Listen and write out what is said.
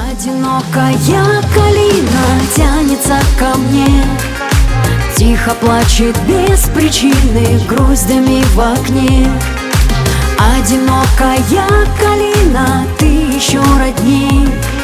Одинокая калина тянется ко мне, тихо плачет без причины гроздями в окне. Одинокая калина, ты еще родней.